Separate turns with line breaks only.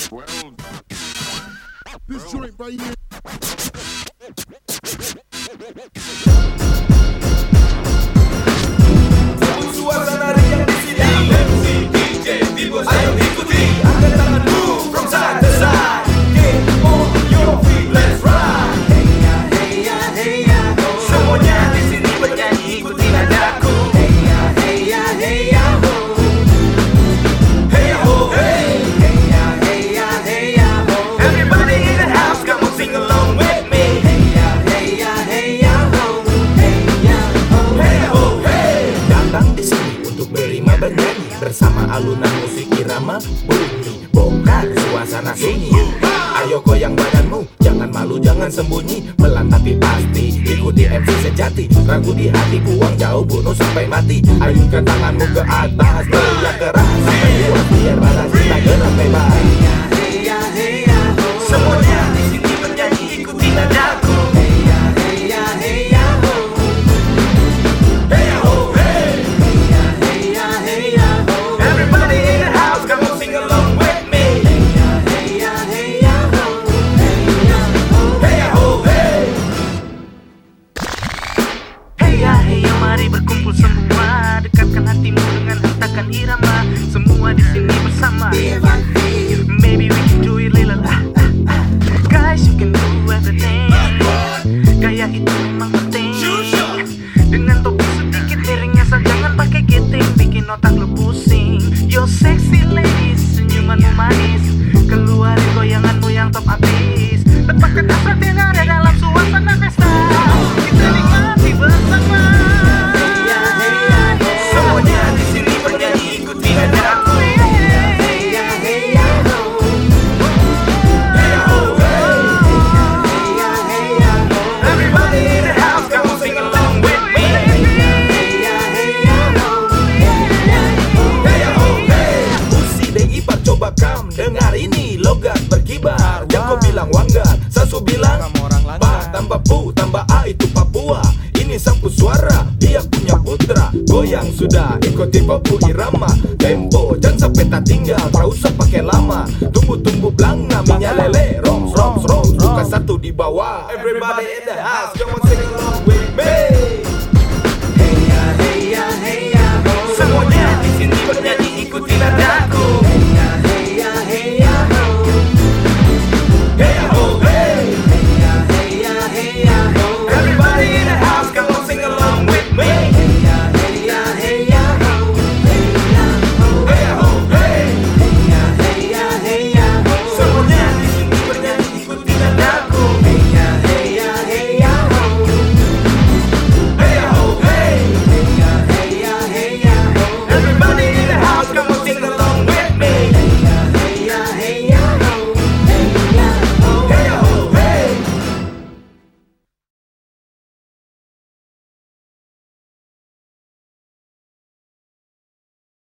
This joint right here.
Suasana riang di sini. MC DJ Bibos ayo ikuti. Angkat tanganmu from side to side. Get on your feet, let's ride. Hey ya, hey ya, hey ya. Semuanya di sini bernyanyi ikuti nadaku. Hey ya, hey ya, hey ya. Hey ya ho, hey. Hey ya, hey ya, hey ya. Everybody in the house, come on sing along with me. Hey ya, hey ya, hey ya. Hey ya ho, hey ya ho, hey. Datang di sini untuk berima bernyanyi bersama alunan musik irama bunyi bongkar suasana sunyi. Ayo goyang badanmu, jangan malu, jangan sembunyi. Pelan tapi pasti, ikuti MC sejati. Ragu di hati, buang jauh, bunuh sampai mati. Ayunkan tanganmu ke atas, teriak keras sampai puas, biar balas kita gerak bebas. Heya, heya, semuanya di sini bernyanyi ikuti nadaku. Heya, heya, heya, heya ho, hey. Heya, heya, heya, everybody in the house, come on sing along with me. Heya, heya, heya, heya ho, hey.
Heya heya mari berkumpul semua, dekatkan hatimu dengan hentakan irama. Semua di sini bersama. Maybe we can do it lila. Guys, you can do everything. Gaya itu memang penting. Dengan topi sedikit miring asal jangan pakai giting, bikin otak lu pusing. Yo sexy ladies, senyumanmu manis, keluarin goyanganmu yang top abis. Lepaskan hasrat yang ada dalam suasana pesta. Kita nikmati bersama.
Semuanya di sini bernyanyi ikuti nadaku. Heya, heya, ho. Heya ho, hey. Heya, heya, ho. Everybody in the house, come on sing along with me. Heya, heya, ho. Heya ho, hey. Usi deng ipar coba kam dengar ini logat berkibar. Jako bilang wanggar, Sasu bilang Pa tambah pu tambah A itu Papua. Ini sapu suara, dia punya putra. Goyang sudah, ikuti popu irama. Tempo, jangan sampai tak tinggal, tak usah pakai lama. Tumbuh-tumbuh belanga, minyak lele. Roms, roms, roms, buka satu di bawah. Everybody in the house, come on sing along with me.